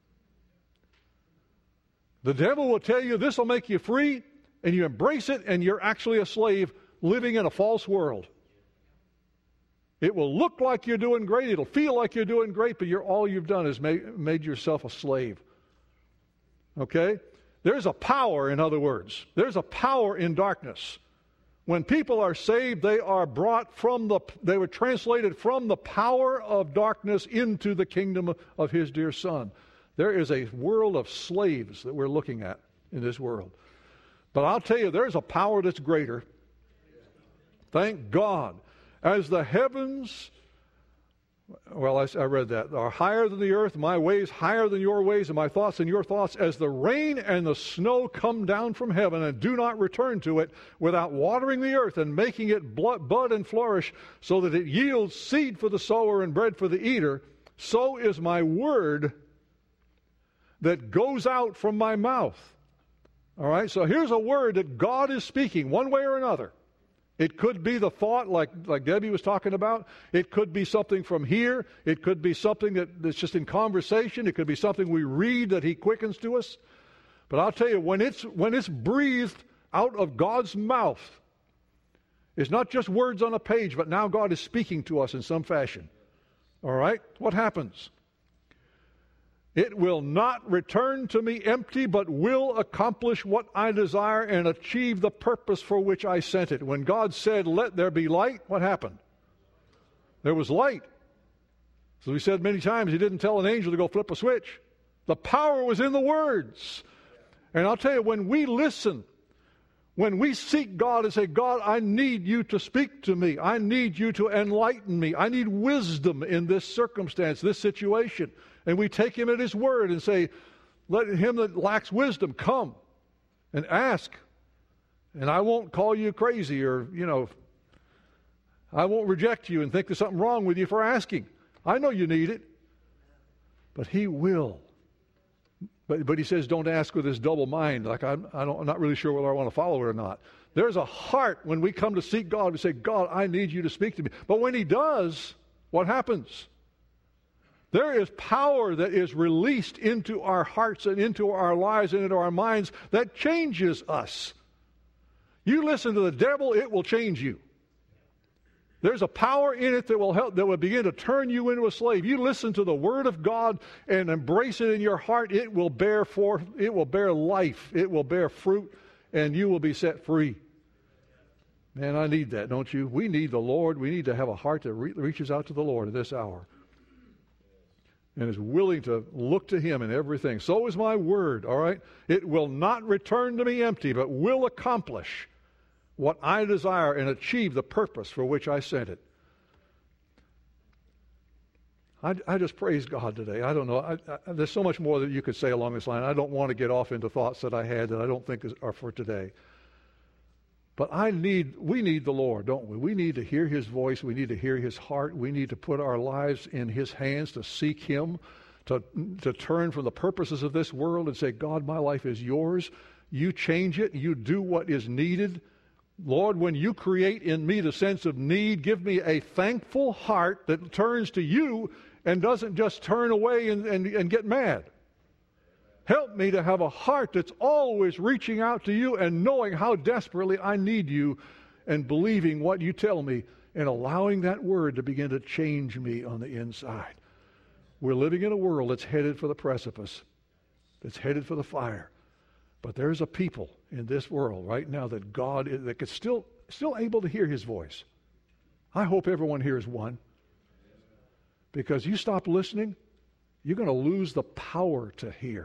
The devil will tell you this will make you free, and you embrace it, and you're actually a slave living in a false world. It will look like you're doing great. It'll feel like you're doing great, but you're, all you've done is made, made yourself a slave. Okay? There's a power, in other words. There's a power in darkness. When people are saved, they are brought from the, they were translated from the power of darkness into the kingdom of His dear Son. There is a world of slaves that we're looking at in this world. But I'll tell you, there's a power that's greater. Thank God. As the heavens, well, I, I read that, are higher than the earth, my ways higher than your ways, and my thoughts than your thoughts, as the rain and the snow come down from heaven and do not return to it without watering the earth and making it bud and flourish so that it yields seed for the sower and bread for the eater, so is my word that goes out from my mouth. All right, so here's a word that God is speaking one way or another. It could be the thought like, like Debbie was talking about. It could be something from here. It could be something that, that's just in conversation. It could be something we read that He quickens to us. But I'll tell you, when it's, when it's breathed out of God's mouth, it's not just words on a page, but now God is speaking to us in some fashion. All right? What happens? It will not return to me empty, but will accomplish what I desire and achieve the purpose for which I sent it. When God said, let there be light, what happened? There was light. So we said many times, He didn't tell an angel to go flip a switch. The power was in the words. And I'll tell you, when we listen, when we seek God and say, God, I need you to speak to me. I need you to enlighten me. I need wisdom in this circumstance, this situation. And we take Him at His word and say, let him that lacks wisdom come and ask. And I won't call you crazy or, you know, I won't reject you and think there's something wrong with you for asking. I know you need it. But He will. But, but He says don't ask with this double mind. Like I'm, I don't, I'm not really sure whether I want to follow it or not. There's a heart when we come to seek God. We say, God, I need you to speak to me. But when He does, what happens? There is power that is released into our hearts and into our lives and into our minds that changes us. You listen to the devil, it will change you. There's a power in it that will help, that will begin to turn you into a slave. You listen to the Word of God and embrace it in your heart, it will bear forth, it will bear life, it will bear fruit, and you will be set free. Man, I need that, don't you? We need the Lord. We need to have a heart that re- reaches out to the Lord at this hour and is willing to look to Him in everything. So is my word, all right? It will not return to me empty, but will accomplish what I desire and achieve the purpose for which I sent it. I, I just praise God today. I don't know. I, I, there's so much more that you could say along this line. I don't want to get off into thoughts that I had that I don't think is, are for today. But I need, we need the Lord, don't we? We need to hear His voice. We need to hear His heart. We need to put our lives in His hands to seek Him, to, to turn from the purposes of this world and say, God, my life is yours. You change it. You do what is needed. Lord, when you create in me the sense of need, give me a thankful heart that turns to you and doesn't just turn away and, and, and get mad. Help me to have a heart that's always reaching out to you and knowing how desperately I need you and believing what you tell me and allowing that word to begin to change me on the inside. We're living in a world that's headed for the precipice, that's headed for the fire. But there's a people in this world right now that God is, that is still, still able to hear His voice. I hope everyone here is one. Because you stop listening, you're going to lose the power to hear.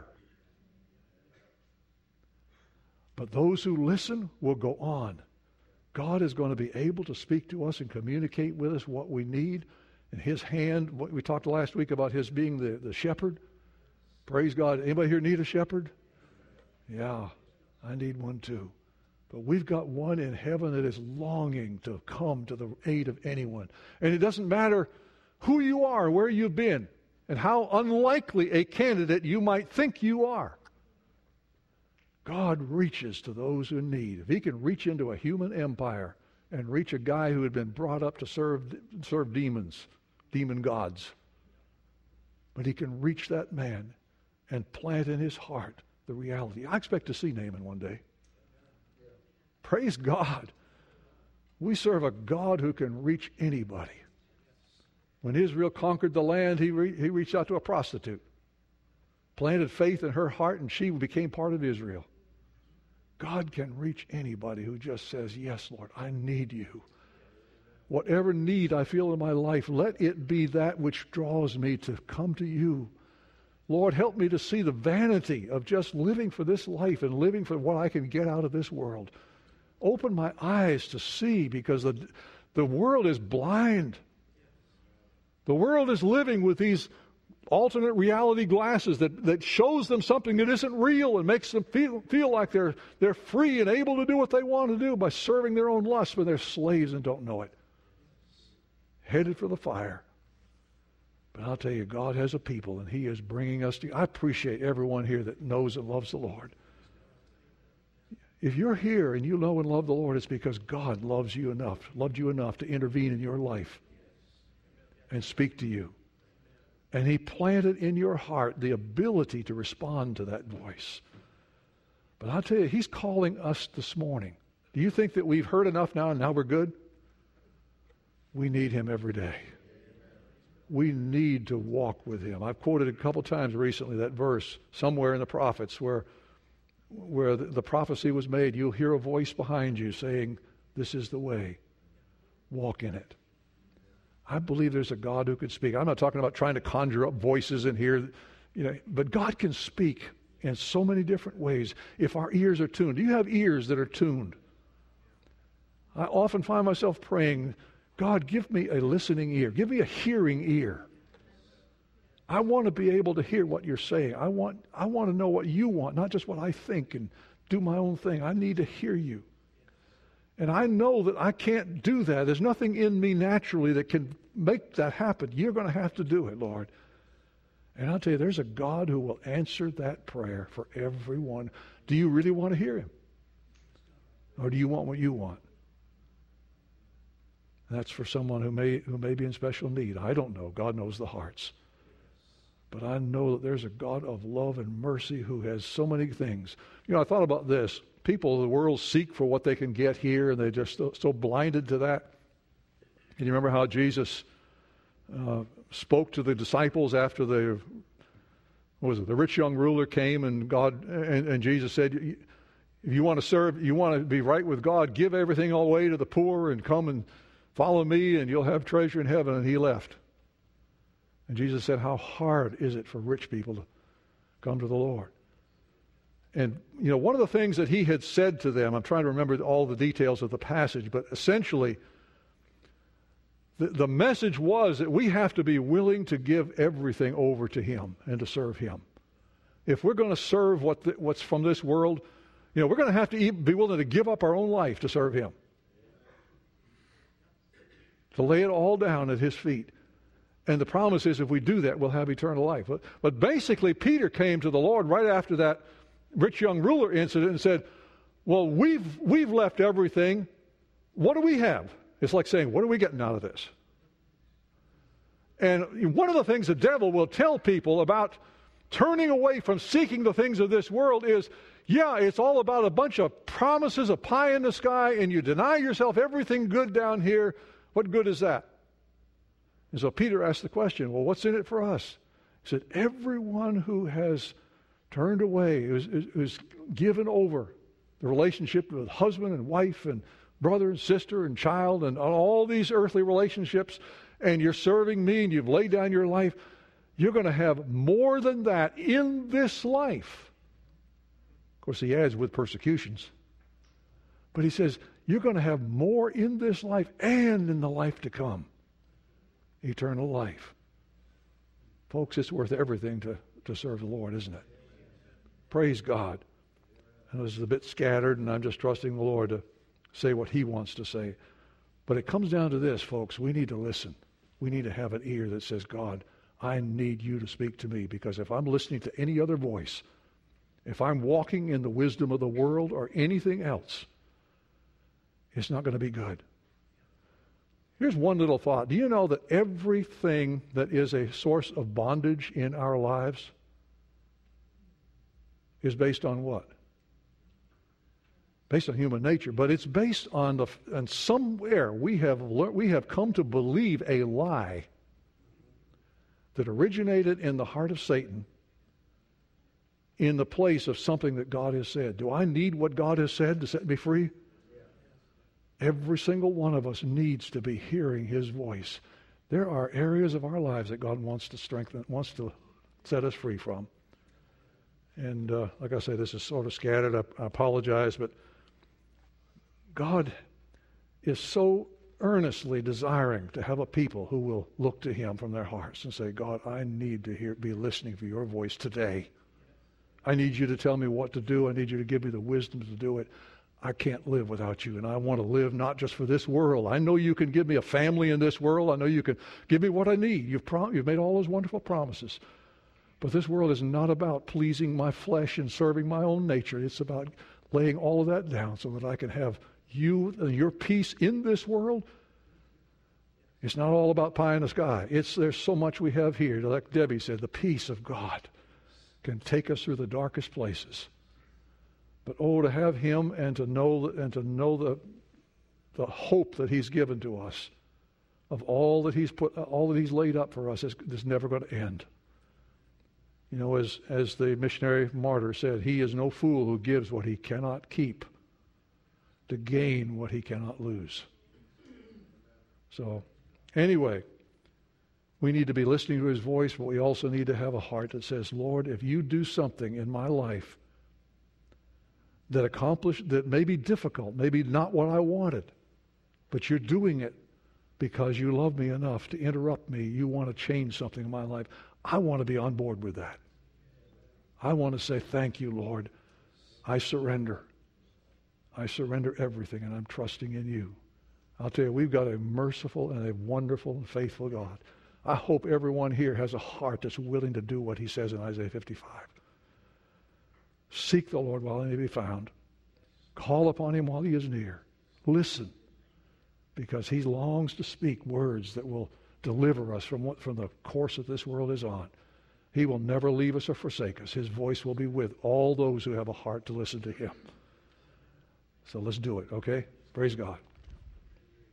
But those who listen will go on. God is going to be able to speak to us and communicate with us what we need. And His hand, what we talked last week about His being the, the shepherd. Praise God. Anybody here need a shepherd? Yeah, I need one too. But we've got one in heaven that is longing to come to the aid of anyone. And it doesn't matter who you are, where you've been, and how unlikely a candidate you might think you are. God reaches to those who need. If He can reach into a human empire and reach a guy who had been brought up to serve, serve demons, demon gods, but He can reach that man and plant in his heart the reality. I expect to see Naaman one day. Praise God. We serve a God who can reach anybody. When Israel conquered the land, he, re- he reached out to a prostitute, planted faith in her heart, and she became part of Israel. God can reach anybody who just says, yes, Lord, I need you. Whatever need I feel in my life, let it be that which draws me to come to you. Lord, help me to see the vanity of just living for this life and living for what I can get out of this world. Open my eyes to see, because the, the world is blind. The world is living with these alternate reality glasses that, that shows them something that isn't real and makes them feel, feel like they're, they're free and able to do what they want to do by serving their own lusts when they're slaves and don't know it. Headed for the fire. But I'll tell you, God has a people, and He is bringing us to... I appreciate everyone here that knows and loves the Lord. If you're here and you know and love the Lord, it's because God loves you enough, loved you enough to intervene in your life and speak to you. And He planted in your heart the ability to respond to that voice. But I'll tell you, He's calling us this morning. Do you think that we've heard enough now and now we're good? We need Him every day. We need to walk with Him. I've quoted a couple times recently that verse somewhere in the prophets where where the, the prophecy was made. You'll hear a voice behind you saying, this is the way. Walk in it. I believe there's a God who can speak. I'm not talking about trying to conjure up voices in here, you know, but God can speak in so many different ways if our ears are tuned. Do you have ears that are tuned? I often find myself praying, God, give me a listening ear. Give me a hearing ear. I want to be able to hear what you're saying. I want, I want to know what you want, not just what I think and do my own thing. I need to hear you. And I know that I can't do that. There's nothing in me naturally that can make that happen. You're going to have to do it, Lord. And I'll tell you, there's a God who will answer that prayer for everyone. Do you really want to hear Him? Or do you want what you want? That's for someone who may who may be in special need. I don't know. God knows the hearts. But I know that there's a God of love and mercy who has so many things. You know, I thought about this. People of the world seek for what they can get here, and they're just so, so blinded to that. Can you remember how Jesus uh, spoke to the disciples after the, what was it, the rich young ruler came, and God and, and Jesus said, if you want to serve, you want to be right with God, give everything away to the poor and come and follow me, and you'll have treasure in heaven. And He left. And Jesus said, how hard is it for rich people to come to the Lord? And, you know, one of the things that He had said to them, I'm trying to remember all the details of the passage, but essentially, the, the message was that we have to be willing to give everything over to Him and to serve Him. If we're going to serve what the, what's from this world, you know, we're going to have to eat, be willing to give up our own life to serve Him. To lay it all down at His feet. And the promise is if we do that, we'll have eternal life. But, but basically, Peter came to the Lord right after that rich young ruler incident and said, well, we've, we've left everything. What do we have? It's like saying, what are we getting out of this? And one of the things the devil will tell people about turning away from seeking the things of this world is, yeah, it's all about a bunch of promises, a pie in the sky, and you deny yourself everything good down here. What good is that? And so Peter asked the question, well, what's in it for us? He said, everyone who has turned away, who's, who's given over the relationship with husband and wife and brother and sister and child and all these earthly relationships, and you're serving me and you've laid down your life, You're going to have more than that in this life. Of course, he adds with persecutions. But he says, you're going to have more in this life and in the life to come. Eternal life. Folks, it's worth everything to, to serve the Lord, isn't it? Praise God. And this is a bit scattered, and I'm just trusting the Lord to say what he wants to say. But it comes down to this, folks. We need to listen. We need to have an ear that says, God, I need you to speak to me, because if I'm listening to any other voice, if I'm walking in the wisdom of the world or anything else, it's not going to be good. Here's one little thought. Do you know that everything that is a source of bondage in our lives is based on what? Based on human nature, but it's based on the, and somewhere we have learned, we have come to believe a lie that originated in the heart of Satan in the place of something that God has said. Do I need what God has said to set me free? Every single one of us needs to be hearing his voice. There are areas of our lives that God wants to strengthen, wants to set us free from. And uh, like I say, this is sort of scattered. I, I apologize, but God is so earnestly desiring to have a people who will look to him from their hearts and say, God, I need to hear, be listening for your voice today. I need you to tell me what to do. I need you to give me the wisdom to do it. I can't live without you, and I want to live not just for this world. I know you can give me a family in this world. I know you can give me what I need. You've, prom- you've made all those wonderful promises. But this world is not about pleasing my flesh and serving my own nature. It's about laying all of that down so that I can have you and your peace in this world. It's not all about pie in the sky. It's there's so much we have here. Like Debbie said, the peace of God can take us through the darkest places. But oh, to have him and to know and to know the the hope that he's given to us of all that he's put, all that he's laid up for us is, is never going to end. You know, as as the missionary martyr said, he is no fool who gives what he cannot keep to gain what he cannot lose. So, anyway, we need to be listening to his voice, but we also need to have a heart that says, Lord, if you do something in my life that accomplish that may be difficult, maybe not what I wanted, but you're doing it because you love me enough to interrupt me. You want to change something in my life. I want to be on board with that. I want to say, thank you, Lord. I surrender. I surrender everything, and I'm trusting in you. I'll tell you, we've got a merciful and a wonderful and faithful God. I hope everyone here has a heart that's willing to do what he says in Isaiah fifty-five. Seek the Lord while he may be found. Call upon him while he is near. Listen, because he longs to speak words that will deliver us from what from the course that this world is on. He will never leave us or forsake us. His voice will be with all those who have a heart to listen to him. So let's do it, okay? Praise God.